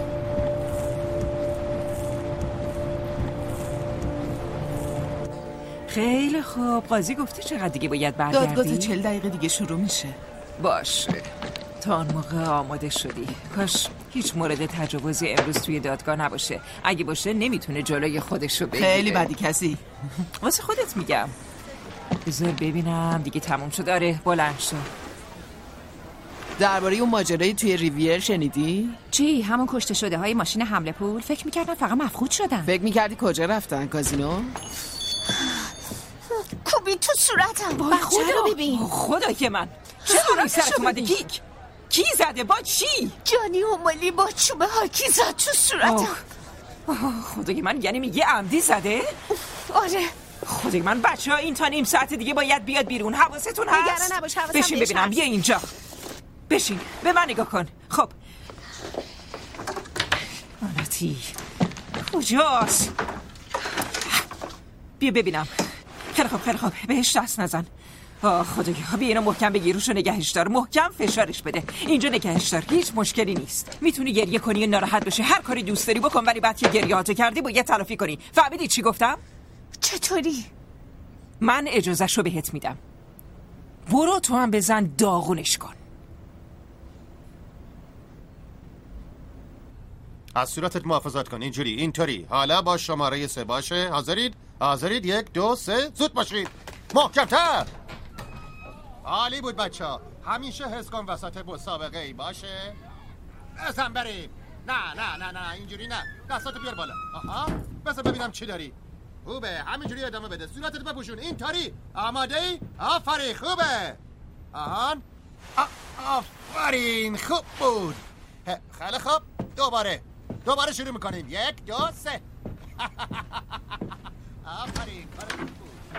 خیلی خوب. قاضی گفته چقدر دیگه باید برگردی؟ دادگاه 40 دقیقه دیگه شروع میشه. باشه تا اون موقع آماده شدی. کاش هیچ مورد تجاوزی امروز توی دادگاه نباشه. اگه باشه نمیتونه جلوی خودشو بگیره. خیلی بدی کسی. واسه خودت میگم. بذار ببینم دیگه تموم شد. آره بلند شد. درباره اون ماجرای توی ریویر شنیدی؟ چی؟ همون کشته شده های ماشین حمله پول؟ فکر میکردم فقط مفقود شدن. فکر میکردی کجا رفتن؟ کازینو؟ کوبی تو صورتم. بچه رو ببین. خدای من چرا روی سرت اومده؟ کی زده؟ با چی؟ جانی اومالی با چوبه هاکی زد تو صورتم. خدای من یعنی میگه عمدی زده؟ آره. خدای من بچه‌ها این تا نیم ساعت دیگه باید بیاد بیرون. حواستون هست؟ نگران نباش. حواسم بشین ببینم. بیا اینجا. بشین به من نگاه کن. خب آناتی کجاست؟ بیا ببینم. خیلی خوب بهش دست نزن. خدایا بیا اینو محکم بگیر. روشو نگهش دار. محکم فشارش بده. اینجا نگهش دار. هیچ مشکلی نیست. میتونی گریه کنی و ناراحت بشه. هر کاری دوست داری بکن ولی بعد که گریه‌هاتو کردی باید تلافی کنی. فهمیدی چی گفتم؟ چطوری؟ من اجازهشو بهت میدم. برو تو هم بزن داغونش کن. از صورتت محافظت کن. اینطوری. حالا با شماره 3 باشه. حاضرید 1 2 3 زود باشید. محکم‌تر. عالی بود بچه‌ها. همیشه حس کن وسط مسابقه ای باشه. بزن بریم. نه اینجوری نه. دستاتو بیار بالا. آها بذار ببینم چی داری. خوبه همینجوری ادامه بده. صورتت بپوشون. اینطوری. آماده ای؟ آفرین خوبه. آهان آفرین خوب بود. خیلی خوب. دوباره شروع میکنیم. 1 2 3 آفرین کار بود.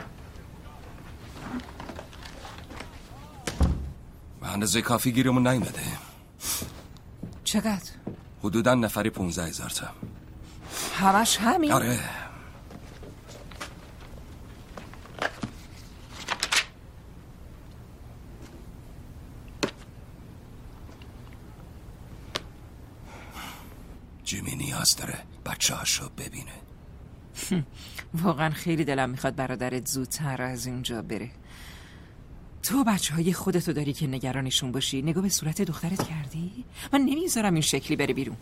به اندازه کافی گیرمون نیومده. چقدر؟ حدوداً نفری 15,000 تا. همش همین؟ آره. جیمی نیاز داره بچه هاشو ببینه. واقعا خیلی دلم میخواد برادرت زودتر از اینجا بره. تو بچه های خودتو داری که نگرانشون باشی. نگاه به صورت دخترت کردی؟ من نمیذارم این شکلی بره بیرون.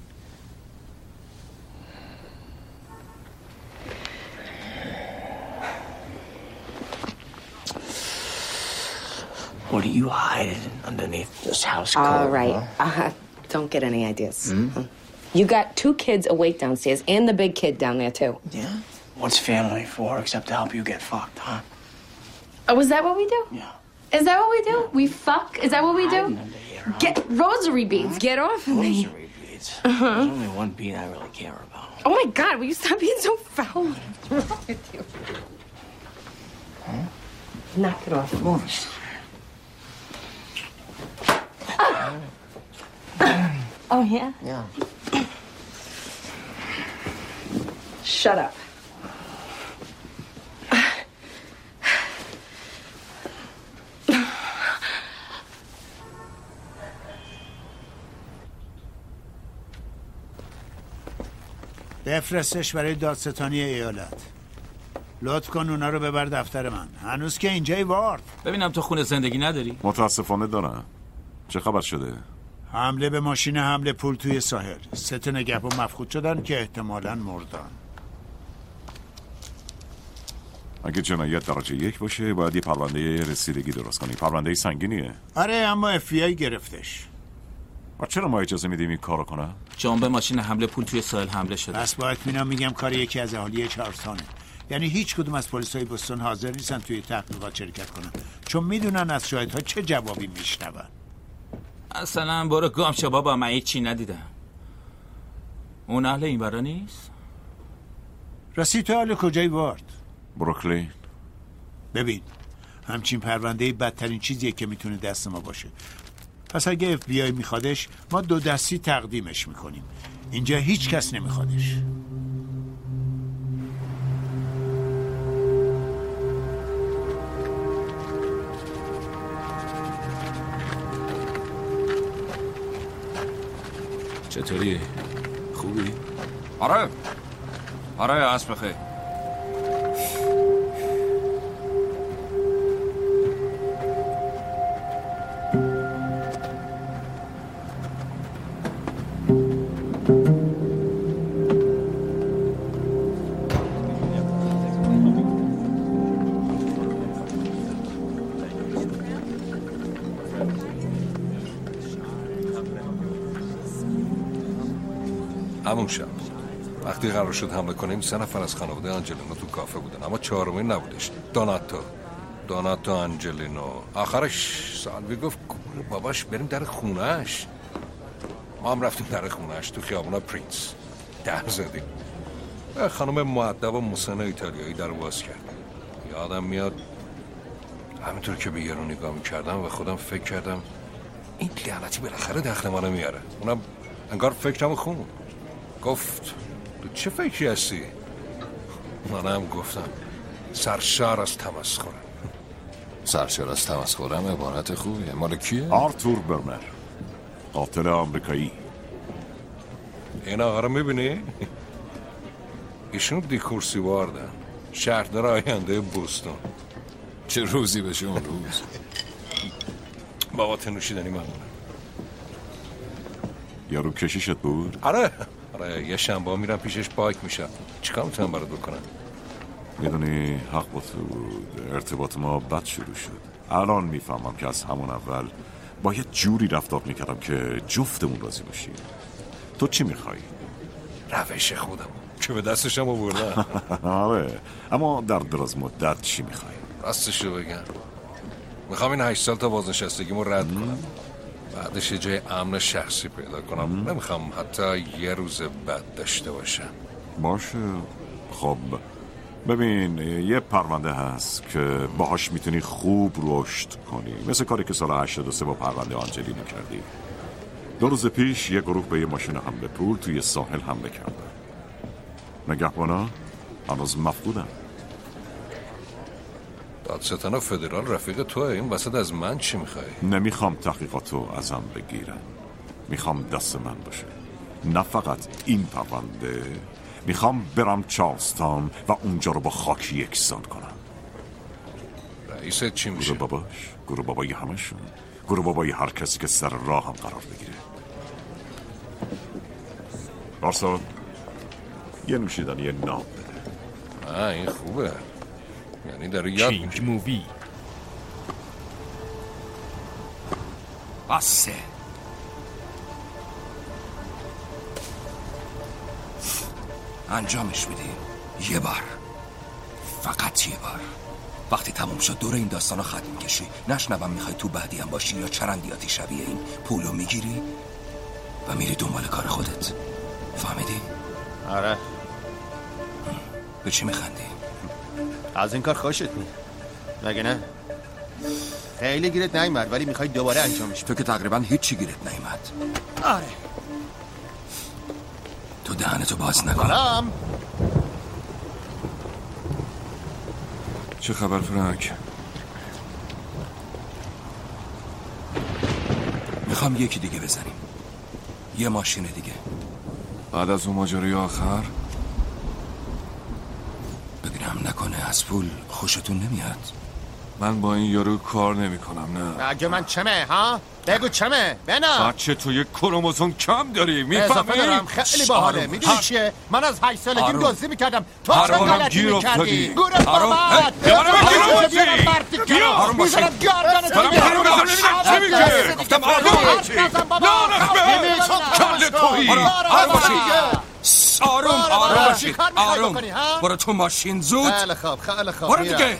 What are you hiding underneath this house coat? All right. Don't get any ideas. You got 2 kids awake downstairs and the big kid down there, too. Yeah? What's family for except to help you get fucked, huh? Oh, is that what we do? Yeah. Is that what we do? We fuck? Is that what we do? Get rosary beads. Get off of me. Rosary beads. There's only one bead I really care about. Oh my God, will you stop being so foul? What's wrong with you? Huh? Knock it off. Come on. Oh, yeah? Yeah. Shut up. بفرستش برای دادستانی ایالت. لطف کن اونا رو ببر دفتر من. هنوز که اینجای وارد. ببینم تو خونه زندگی نداری؟ متاسفانه دارم. چه خبر شده؟ حمله به ماشین حمله پول توی ساحل. 3 نگهبان مفقود شدن که احتمالاً مردن. اگه جنایت درجه 1 باشه باید یه پرونده رسیدگی درست کنی. پرونده سنگینیه. آره اما FBI گرفتش. و چرا ما اجازه میدیم این کارو کنه؟ جان به ماشین حمله پول توی ساحل حمله شده. بس با اطمینان میگم کار یکی از اهالی چارلزتونه. یعنی هیچ کدوم از پلیسای بوستون حاضر نیستن توی تحقیقات شرکت کنن چون میدونن از شاهدها چه جوابی میشنون. اصلا برو گم شو بابا، من هیچ چی ندیدم. اون اهل این برا نیست؟ راستی تو اهل کجای وارد؟ بروکلین. ببین همچین پرونده بدترین چیزیه که میتونه دست ما باشه. پس اگه FBI میخوادش ما 2 دستی تقدیمش میکنیم. اینجا هیچ کس نمیخوادش. چطوری؟ خوبی؟ آره اسب بخیر. همون شب وقتی قرار شد حمله کنیم 3 نفر از خانواده آنجلینا تو کافه بودن، اما 4می نبودش. دوناتو آنجلینا. آخرش سالوی گفت باباش بریم در خونهش. ما هم رفتیم در خونهش تو خیابونا پرینس. در زدیم. خانم مؤدب و مسن ایتالیایی در باز کرد. یادم میاد همینطور که به یارو نگاه میکردم و خودم فکر کردم این لعنتی بالاخره دخل منو میاره. اونم انگار فکرمو خون. گفت تو چه فکری هستی؟ منم گفتم سرشار از تمسخرم. سرشار از تمسخرم عبارت خوبیه. مال کیه؟ آرتور برنر، قاتل آمریکایی. این آقا رو میبینی؟ ایشون دیکورسی واردن، شهردار آینده بوستون. چه روزی بشه اون روز. بابا تنوشیدنی ممنونم. یارو کشیشت بود؟ آره یه شنبه میرم پیشش پاک میشم. چیکار میتونم برات بکنم؟ میدونی حق با تو بود. ارتباط ما بد شروع شد. الان میفهمم که از همون اول باید جوری رفتار میکردم که جفتمون راضی باشیم. تو چی میخوای؟ روش خودم که به دستشم آوردم. آره، اما در دراز مدت چی میخوای؟ راستشو بگم میخوام این 8 سال تا بازنشستگیمو رد کنم، بعدش یه جای امن شخصی پیدا کنم. نمیخوام حتی یه روز بد داشته باشم. باشه. خب ببین، یه پرونده هست که باهاش میتونی خوب رشد کنی، مثل کاری که سال 83 با پرونده آنجلینا کردی. 2 روز پیش یه گروه به یه ماشین حمله پول توی ساحل حمله کردن. نگهبانا هنوز مفقودن. دادستان فدرال رفیق توه، این وسط از من چی میخوای؟ نمیخوام تحقیقاتو ازم بگیرن، میخوام دست من باشه. نه فقط این پرونده، میخوام برم چارلستان و اونجا رو با خاک یکسان کنم. رئیست چی میشه؟ گروه باباش، گروه بابای همشون، گروه بابای هر کسی که سر راه هم قرار بگیره. بارسا یه نوشیدنی ناب بده. این خوبه، یعنی داره یاد کینگ مووی. بسه. انجامش میدی یه بار، فقط یه بار. وقتی تموم شد دور این داستانو خط میکشی، نشنوم میخوای تو بعدی هم باشی یا چرندیاتی شبیه این. پولو میگیری و میری دنبال کار خودت. فهمیدی؟ آره. به چی میخندی؟ از این کار خوشت میاد مگه نه؟ خیلی گیرت نیومد ولی میخوای دوباره انجامش تو که تقریبا هیچی گیرت نیومد. آره. تو دهنتو باز نکن. سلام. چه خبر فرانک؟ میخوام یکی دیگه بزنیم، یه ماشین دیگه. بعد از اون ماجرای آخر ببینم نکنه از پول خوشتون نمیاد. من با این یارو کار نمی کنم. نه اگه من چمه ها؟ بگو چمه بنا. بچه تو یک کروموزوم کم داری، اضافه دارم. میفهمی؟ خیلی باحاله. میدونی چیه؟ من از 8 سالگی دزدی میکردم. تو چه غلطی میکردی؟ گوره بابت آروم باشی. میزنم گردنت چه میگه؟ گفتم آروم باشی. کل تویی. آروم باشی. آروم باشی. آروم. برو تو ماشین زود. خیلی خوب خیلی خوب. برو دیگه.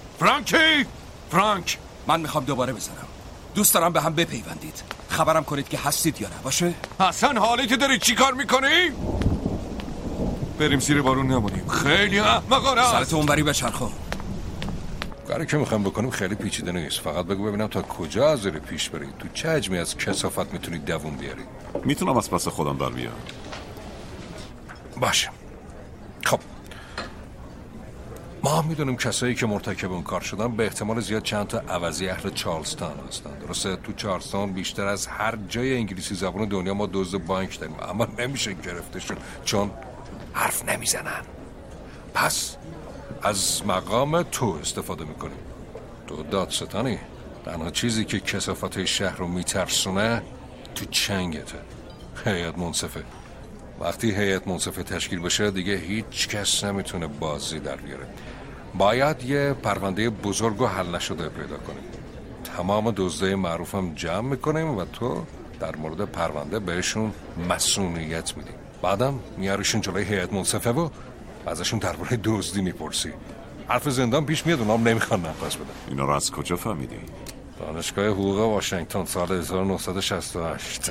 فرانک من میخوام دوباره بزنم. دوست دارم به هم بپیوندید. خبرم کنید که هستید یا نه. باشه؟ حسن حالی که داری چی کار میکنی؟ بریم زیر بارون نمونیم. خیلی احمقانه است. سرت اونوری بچرخون. کاری که میخوام بکنیم خیلی پیچیده نیست. فقط بگو ببینم تا کجا از داری پیش برید. تو چه حجمی از کثافت میتونید دووم بیارید؟ میتونم از پس خودم در بیام. باشه. خب ما میدونیم کسایی که مرتکب اون کار شدن به احتمال زیاد چند تا عوضی اهل چارلستان هستن. درسته تو چارلستان بیشتر از هر جای انگلیسی زبان دنیا ما دزد بانک داریم، اما نمیشه گرفتشون چون حرف نمیزنن. پس از مقام تو استفاده میکنیم. تو دادستانی، تنها چیزی که کثافت شهر رو میترسونه تو چنگته. هیئت منصفه. وقتی هیئت منصفه تشکیل بشه دیگه هیچ کس نمیتونه بازی در بیاره. باید یه پرونده بزرگ و حل نشده پیدا کنیم. تمام دزدای معروفم جمع میکنیم و تو در مورد پرونده بهشون مسئولیت میدی. بعدم میاریشون جلوی هیئت منصفه و ازشون درباره دزدی میپرسی. حرف زندان پیش میاد، اونام نمیخوان نفس بدن. اینا رو از کجا فهمیدی؟ دانشگاه حقوق واشنگتن سال 1968.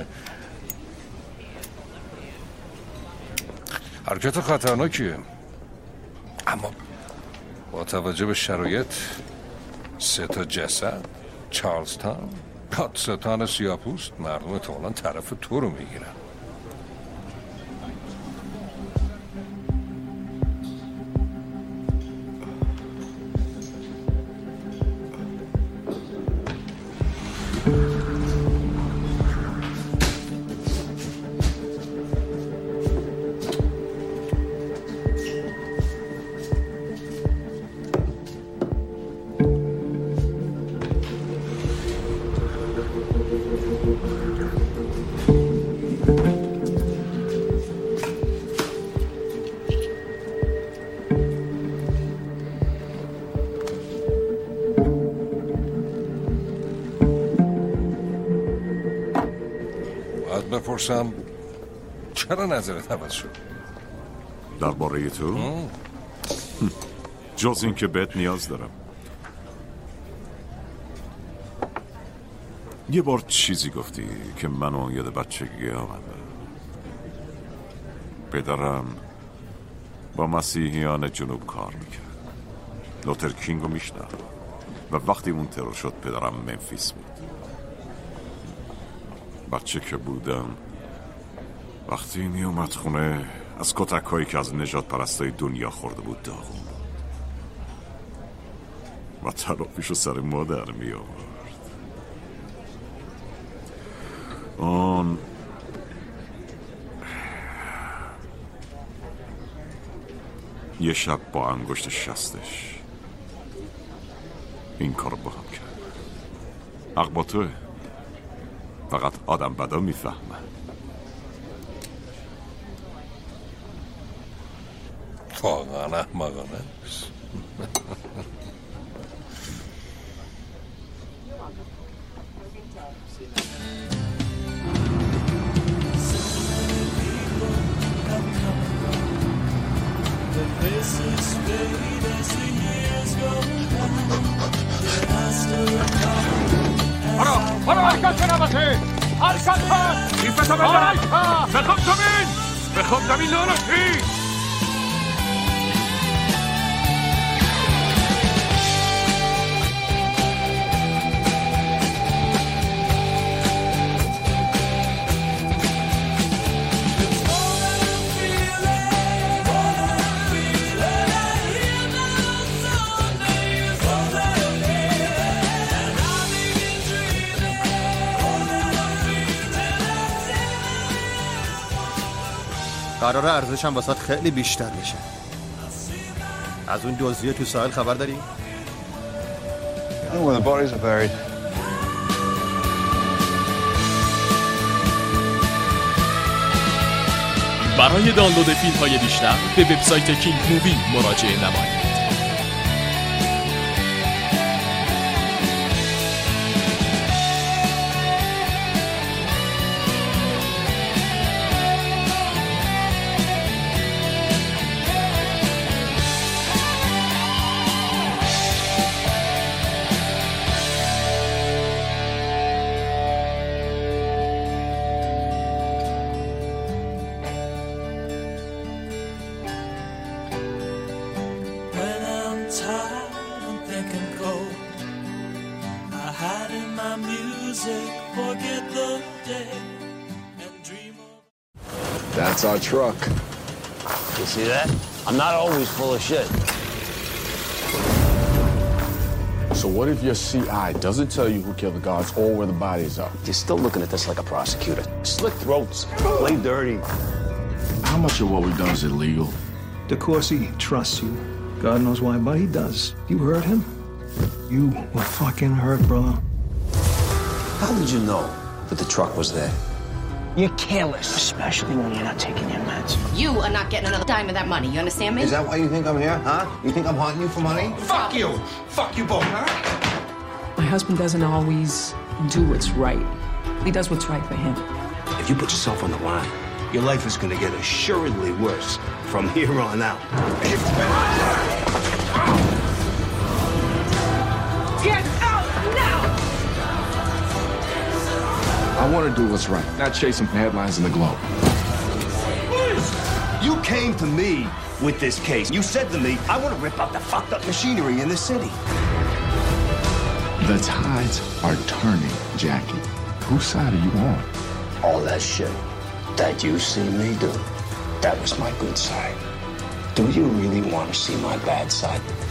حرکت خطرناکیه، اما با توجه به شرایط 3 تا جسد، چارلستان، دادستان سیاه‌پوست، مردم احتمالاً طرف تو رو میگیرن. بپرسم چرا نظرت عوض شد؟ درباره تو؟ جز این که بهت نیاز دارم. یه بار چیزی گفتی که منو یاد بچگی آورده. پدرم با مسیحیان جنوب کار میکرد. لوتر کینگو میشناخت و وقتی اون ترور شد پدرم منفیس بود. بچه که بودم وقتی می اومد خونه از کتک هایی که از نجات پرستای دنیا خورده بود داغون بود و ترافیشو سر مادر می آورد. اون یه شب با انگشت شستش این کارو با هم کرد. حق با توه، فقط آدم بدا میفهمه. واقعا احمقانه است. برو حرکت نباته، حرکت هست کیفتو بزن، بخواب زمین، بخواب زمین لعنتی. قراره ارزشم واسات خیلی بیشتر بشه. از اون دزدی تو ساحل خبر داری؟ where the bodies are buried. برای دانلود فیلم‌های بیشتر به وبسایت کینگ مووی مراجعه نمایید. That's our truck. You see that? I'm not always full of shit. So what if your CI doesn't tell you who killed the guards or where the bodies are? You're still looking at this like a prosecutor. Slit throats, play dirty. How much of what we've done is illegal? DeCourcy trusts you. God knows why, but he does. You hurt him. You were fucking hurt, brother. How did you know that the truck was there? You're careless. Especially when you're not taking your meds. You are not getting another dime of that money. You understand me? Is that why you think I'm here, huh? You think I'm haunting you for money? Fuck you! Fuck you both, huh? My husband doesn't always do what's right. He does what's right for him. If you put yourself on the line, your life is going to get assuredly worse from here on out. Get out now! I want to do what's right, not chasing headlines in the Globe. You came to me with this case. You said to me, I want to rip up the fucked up machinery in this city. The tides are turning, Jackie. Whose side are you on? All that shit that you see me do, that was my good side. Do you really want to see my bad side?